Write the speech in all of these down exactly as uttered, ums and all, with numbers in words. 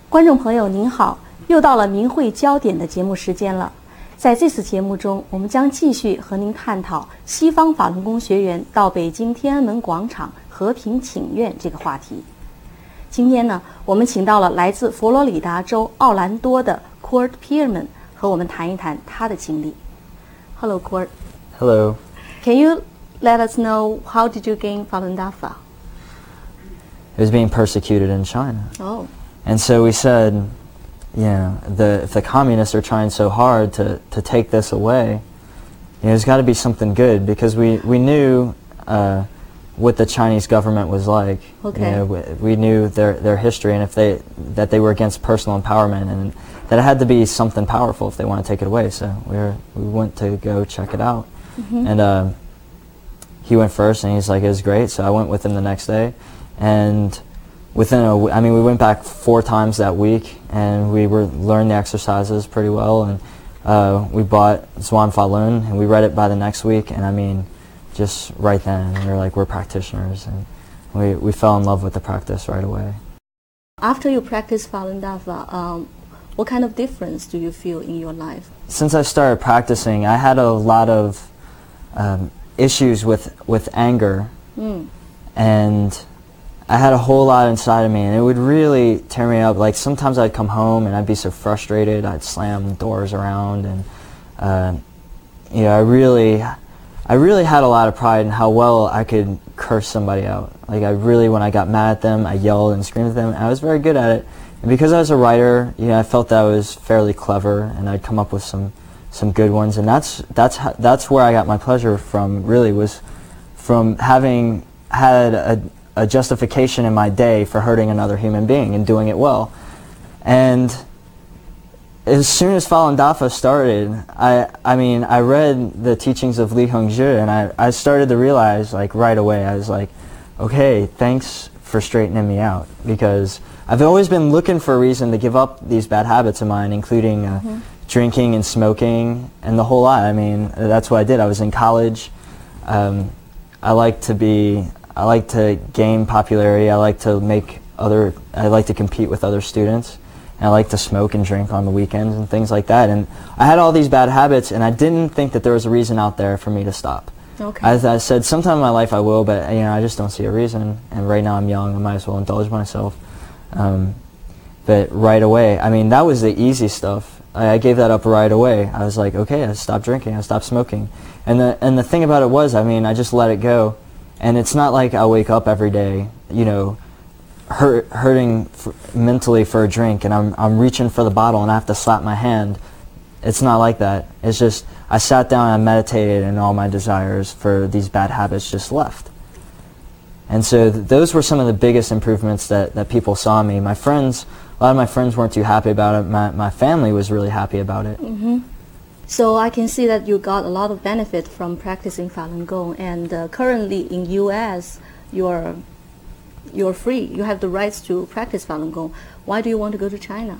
观众朋友您好，又到了明慧焦点的节目时间了。在这次节目中，我们将继续和您探讨西方法轮功学员到北京天安门广场和平请愿这个话题。今天呢，我们请到了来自佛罗里达州奥兰多的 Kurt Pearman 和我们谈一谈他的经历。Hello, Kurt. Hello. Can you let us know how did you gain Falun Dafa? It was being persecuted in China. Oh. And so we said, you know, the, if the communists are trying so hard to, to take this away, you know, there's got to be something good, because we, we knew uh, what the Chinese government was like. Okay. You know, we, we knew their, their history, and if they, that they were against personal empowerment, and that it had to be something powerful if they want to take it away. So we, were, we went to go check it out. Mm-hmm. And uh, he went first, and he's like, it was great. So I went with him the next day. And within a, I mean, we went back four times that week, and we were learned the exercises pretty well, and uh, we bought Zhuan Falun, and we read it by the next week, and I mean, just right then, we were like, we're practitioners, and we, we fell in love with the practice right away. After you practice Falun Dafa, um, what kind of difference do you feel in your life? Since I started practicing, I had a lot of um, issues with, with anger, mm. and I had a whole lot inside of me, and it would really tear me up. Like, sometimes I'd come home and I'd be so frustrated, I'd slam doors around, and uh, you know, I really, I really had a lot of pride in how well I could curse somebody out. Like, I really, when I got mad at them, I yelled and screamed at them, and I was very good at it. And because I was a writer, you know, I felt that I was fairly clever, and I'd come up with some, some good ones, and that's, that's, that's where I got my pleasure from, really, was from having had a a justification in my day for hurting another human being and doing it well. And as soon as Falun Dafa started, I, I mean, I read the teachings of Li Hongzhi, and I, I started to realize, like, right away, I was like, okay, thanks for straightening me out, because I've always been looking for a reason to give up these bad habits of mine, including uh, mm-hmm. drinking and smoking and the whole lot. I mean, that's what I did. I was in college. Um, I like to be I like to gain popularity. I like to make other, I like to compete with other students. And I like to smoke and drink on the weekends and things like that. And I had all these bad habits, and I didn't think that there was a reason out there for me to stop. Okay. I, I said, sometime in my life I will, but you know, I just don't see a reason. And right now I'm young, I might as well indulge myself. Um, but right away, I mean, that was the easy stuff. I, I gave that up right away. I was like, okay, I stopped drinking, I stopped smoking. And the, and the thing about it was, I mean, I just let it go. And it's not like I wake up every day, you know, hurt, hurting f mentally for a drink, and I'm, I'm reaching for the bottle and I have to slap my hand. It's not like that. It's just, I sat down and I meditated, and all my desires for these bad habits just left. And so th those were some of the biggest improvements that, that people saw in me. My friends, a lot of my friends weren't too happy about it. My, my family was really happy about it. Mm-hmm. So I can see that you got a lot of benefit from practicing Falun Gong, and uh, currently in U S you're you're free. You have the rights to practice Falun Gong. Why do you want to go to China?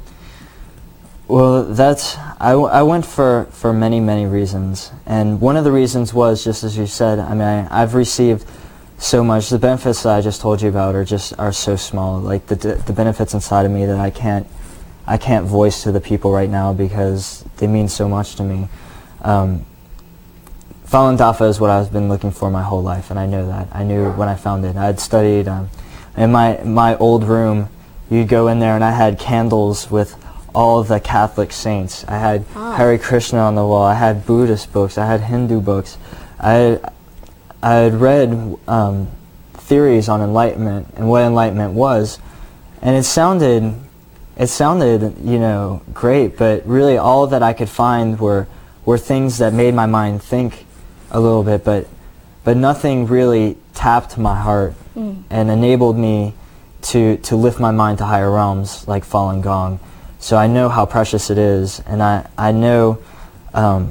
Well, that's I, w I went for for many many reasons, and one of the reasons was, just as you said, I mean, I, I've received so much. The benefits that I just told you about are just are so small. Like the the benefits inside of me that I can't. I can't voice to the people right now because they mean so much to me. Um, Falun Dafa is what I've been looking for my whole life, and I know that. I knew when I found it. I had studied um, in my my old room. You'd go in there, and I had candles with all of the Catholic saints. I had oh. Hare Krishna on the wall. I had Buddhist books. I had Hindu books. I had, I had read um, theories on enlightenment and what enlightenment was, and it sounded. It sounded, you know, great, but really all that I could find were were things that made my mind think a little bit, but but nothing really tapped my heart mm. and enabled me to to lift my mind to higher realms like Falun Gong. So I know how precious it is, and I I know um,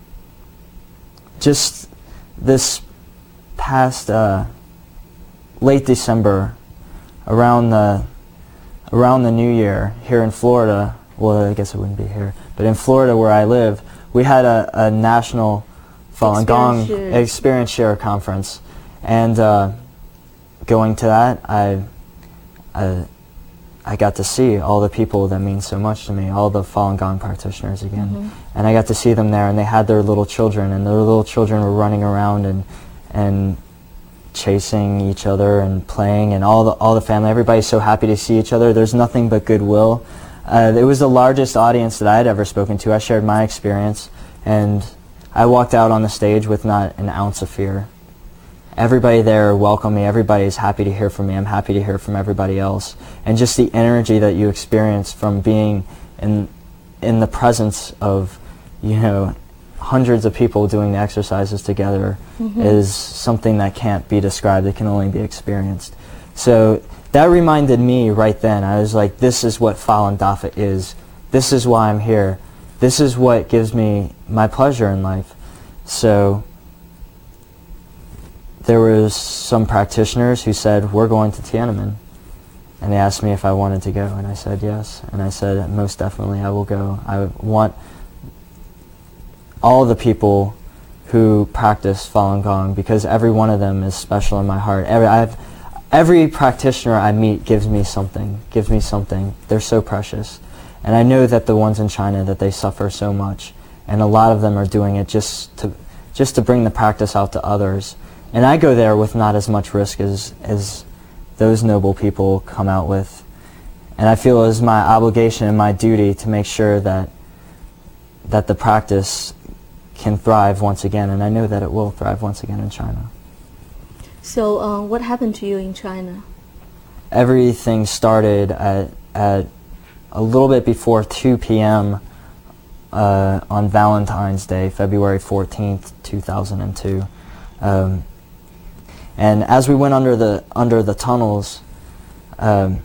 just this past uh, late December, around the around the New Year here in Florida, well, I guess it wouldn't be here, but in Florida where I live, we had a, a national Falun Gong Experience Share conference, and uh, going to that, I, I I got to see all the people that mean so much to me, all the Falun Gong practitioners again. Mm-hmm. And I got to see them there, and they had their little children, and their little children were running around and and chasing each other and playing, and all the all the family, everybody's so happy to see each other. There's nothing but goodwill. Uh, it was the largest audience that I had ever spoken to. I shared my experience, and I walked out on the stage with not an ounce of fear. Everybody there welcomed me. Everybody's happy to hear from me. I'm happy to hear from everybody else. And just the energy that you experience from being in in the presence of, you know, hundreds of people doing the exercises together mm-hmm. is something that can't be described. It can only be experienced. So that reminded me right then. I was like, this is what Falun Dafa is. This is why I'm here. This is what gives me my pleasure in life. So there was some practitioners who said, we're going to Tiananmen. And they asked me if I wanted to go, and I said yes. And I said, most definitely I will go. I want all the people who practice Falun Gong, because every one of them is special in my heart. Every, I've, every practitioner I meet gives me something, gives me something. They're so precious. And I know that the ones in China, that they suffer so much. And a lot of them are doing it just to, just to bring the practice out to others. And I go there with not as much risk as, as those noble people come out with. And I feel it is my obligation and my duty to make sure that, that the practice can thrive once again, and I know that it will thrive once again in China. So uh, what happened to you in China? Everything started at, at a little bit before two p m Uh, on Valentine's Day, February fourteenth, two thousand two. Um, and as we went under the under the tunnels, um,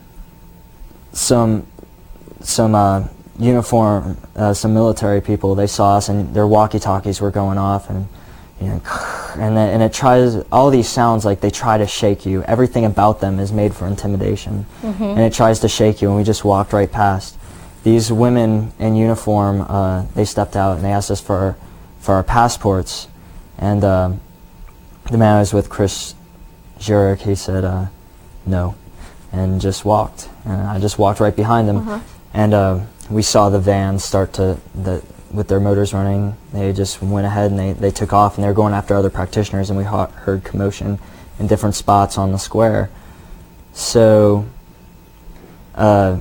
some some uh, uniform, uh, some military people, they saw us, and their walkie-talkies were going off, and you know, and it, and it tries all these sounds, like they try to shake you. Everything about them is made for intimidation, mm-hmm. and it tries to shake you. And we just walked right past. These women in uniform, uh, they stepped out and they asked us for our, for our passports, and uh, the man I was with, Chris Jurek, he said uh, no, and just walked. And I just walked right behind them, uh-huh. and uh, we saw the vans start to, the, with their motors running, they just went ahead and they, they took off, and they were going after other practitioners, and we ha- heard commotion in different spots on the square. So uh,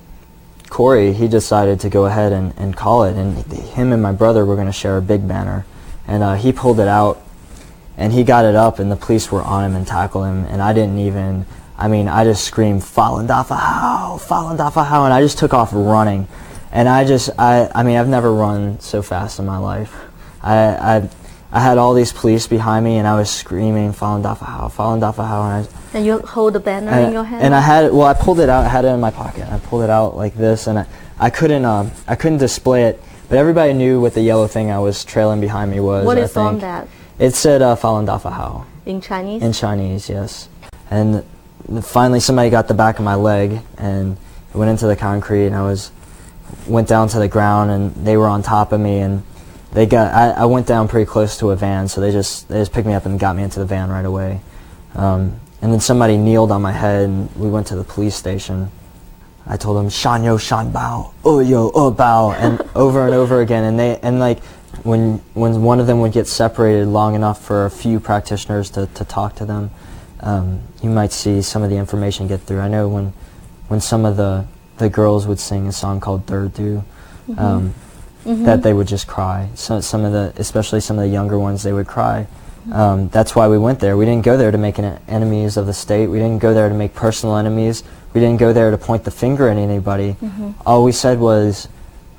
Corey, he decided to go ahead and, and call it, and him and my brother were going to share a big banner, and uh, he pulled it out, and he got it up, and the police were on him and tackled him, and I didn't even, I mean, I just screamed, Falun Dafa how, Falun Dafa how, and I just took off running, and I just, I, I mean, I've never run so fast in my life. I, I, I had all these police behind me, and I was screaming, Falun Dafa how, Falun Dafa how, and I And you hold the banner and, in your hand? And I had it, well, I pulled it out, I had it in my pocket. I pulled it out like this, and I, I couldn't, um, I couldn't display it, but everybody knew what the yellow thing I was trailing behind me was. What I is think. on that? It said uh, Falun Dafa how. In Chinese? In Chinese, yes. And finally somebody got the back of my leg, and it went into the concrete, and I was, went down to the ground, and they were on top of me, and they got, I, I went down pretty close to a van, so they just, they just picked me up and got me into the van right away. Um, And then somebody kneeled on my head, and we went to the police station. I told them, Shan Yo Shan Bao, Oh Yo Oh Bao, and over and over again. And they, and like, when when one of them would get separated long enough for a few practitioners to, to talk to them, um, you might see some of the information get through. I know when when some of the, the girls would sing a song called Durdu, mm-hmm. um, mm-hmm. that they would just cry. So some of the, especially some of the younger ones, they would cry. Um, that's why we went there. We didn't go there to make an enemies of the state. We didn't go there to make personal enemies. We didn't go there to point the finger at anybody. Mm-hmm. All we said was,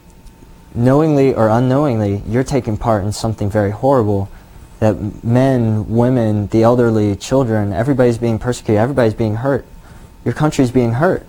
knowingly or unknowingly, you're taking part in something very horrible, that men, women, the elderly, children, everybody's being persecuted, everybody's being hurt. Your country's being hurt.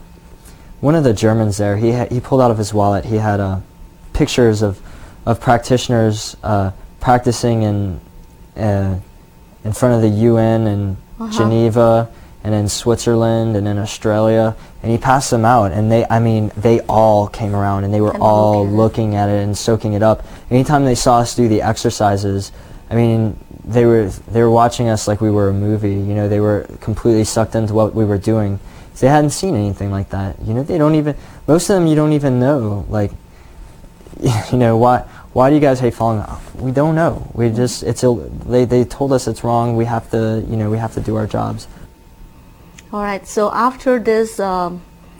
One of the Germans there, he, ha- he pulled out of his wallet, he had uh, pictures of, of practitioners uh, practicing in Uh, in front of the U N in uh-huh. Geneva, and in Switzerland, and in Australia, and he passed them out, and they, I mean, they all came around, and they were and all look at looking it. at it and soaking it up. Anytime they saw us do the exercises, I mean, they were they were watching us like we were a movie. You know, they were completely sucked into what we were doing. They hadn't seen anything like that. You know, they don't even, most of them you don't even know, like, you know, why why do you guys hate Falun Gong? We don't know. We just, it's, Ill, they, they told us it's wrong. We have to, you know, we have to do our jobs. All right, so after this um,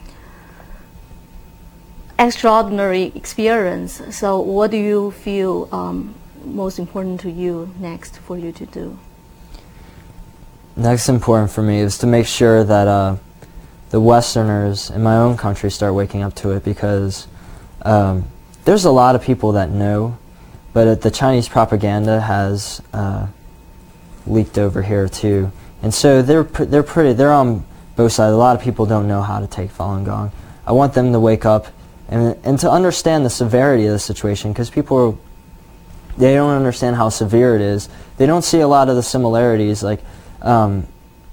extraordinary experience, so what do you feel um, most important to you next for you to do? Next important for me is to make sure that uh, the Westerners in my own country start waking up to it, because um, there's a lot of people that know, but uh, the Chinese propaganda has uh, leaked over here too, and so they're pr they're pretty they're on both sides. A lot of people don't know how to take Falun Gong. I want them to wake up and and to understand the severity of the situation, because people are, they don't understand how severe it is. They don't see a lot of the similarities. Like um,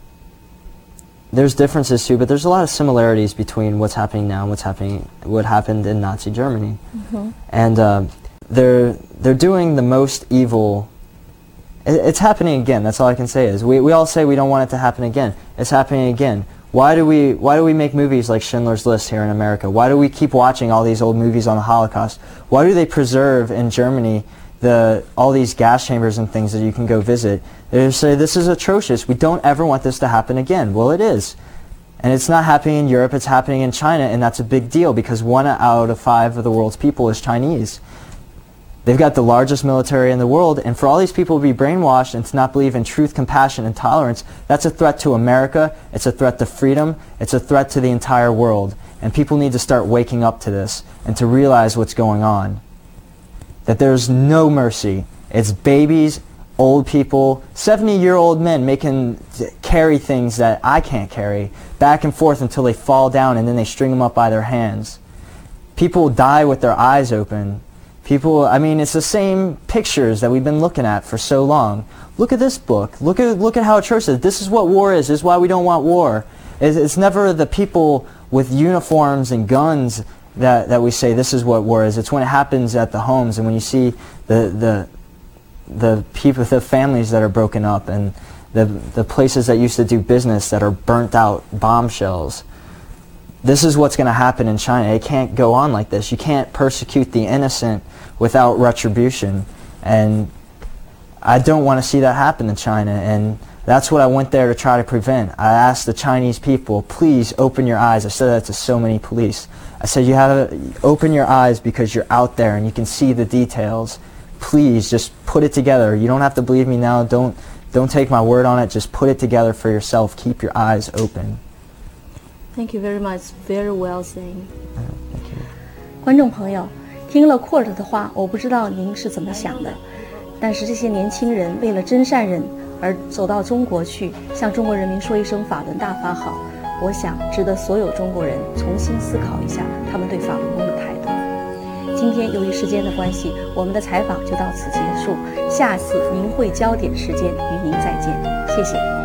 there's differences too, but there's a lot of similarities between what's happening now and what's happening, what happened in Nazi Germany. Mm-hmm. And uh, they're they're doing the most evil. It, it's happening again. That's all I can say. Is we we all say we don't want it to happen again. It's happening again. Why do we why do we make movies like Schindler's List here in America? Why do we keep watching all these old movies on the Holocaust? Why do they preserve in Germany the all these gas chambers and things that you can go visit? They say this is atrocious. We don't ever want this to happen again. Well, it is. And it's not happening in Europe, it's happening in China, and that's a big deal because one out of five of the world's people is Chinese. They've got the largest military in the world, and for all these people to be brainwashed and to not believe in truth, compassion, and tolerance, that's a threat to America, it's a threat to freedom, it's a threat to the entire world. And people need to start waking up to this and to realize what's going on. That there's no mercy. It's babies, old people, seventy-year-old men making carry things that I can't carry back and forth until they fall down, and then they string them up by their hands. People die with their eyes open. People, I mean, it's the same pictures that we've been looking at for so long. Look at this book. Look at look at how atrocious. This is what war is. This is why we don't want war. It's, it's never the people with uniforms and guns that that we say this is what war is. It's when it happens at the homes, and when you see the the the people, the families that are broken up, and the the places that used to do business that are burnt out bombshells. This is what's going to happen in China. It can't go on like this. You can't persecute the innocent without retribution, and I don't want to see that happen in China, and that's what I went there to try to prevent. I asked the Chinese people, please open your eyes. I said that to so many police. I said, you have to open your eyes because you're out there and you can see the details. Please just put it together. You don't have to believe me now. Don't, don't take my word on it. Just put it together for yourself. Keep your eyes open. Thank you very much. Very well said. Uh, thank you. 观众朋友，听了 Kurt 的话，我不知道您是怎么想的。但是这些年轻人为了真善忍而走到中国去，向中国人民说一声法轮大法好，我想值得所有中国人重新思考一下他们对法轮功的态度。今天由于时间的关系，我们的采访就到此结束。下次明慧焦点时间与您再见，谢谢。